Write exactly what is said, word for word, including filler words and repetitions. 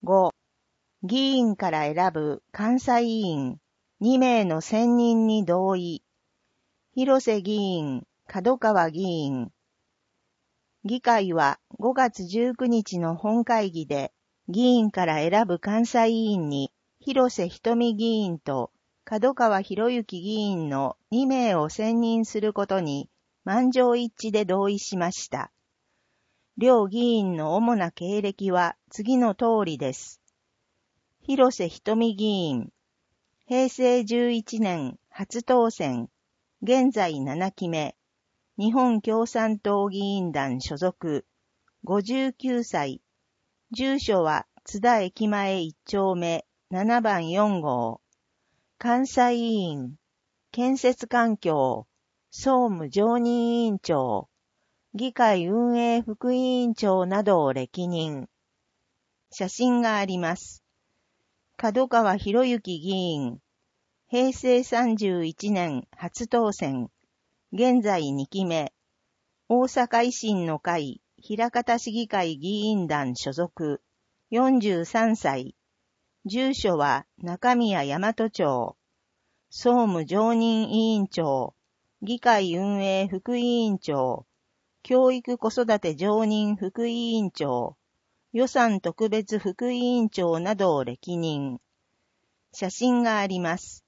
ご、議員から選ぶ監査委員にめいの選任に同意。広瀬議員、門川議員。議会はごがつじゅうくにちの本会議で、議員から選ぶ監査委員に、広瀬瞳議員と門川博之議員のにめいを選任することに満場一致で同意しました。両議員の主な経歴は次の通りです。広瀬瞳議員、へいせいじゅういちねん初当選、現在ななきめ、日本共産党議員団所属、ごじゅうきゅうさい、住所は津田駅前いっちょうめななばんよんごう、監査委員、建設環境、総務常任委員長、議会運営副委員長などを歴任。写真があります。門川博之議員、へいせいさんじゅういちねん初当選、現在にきめ、大阪維新の会枚方市議会議員団所属、よんじゅうさんさい、住所は中宮大和町、総務常任委員長、議会運営副委員長、教育子育て常任副委員長、予算特別副委員長などを歴任。写真があります。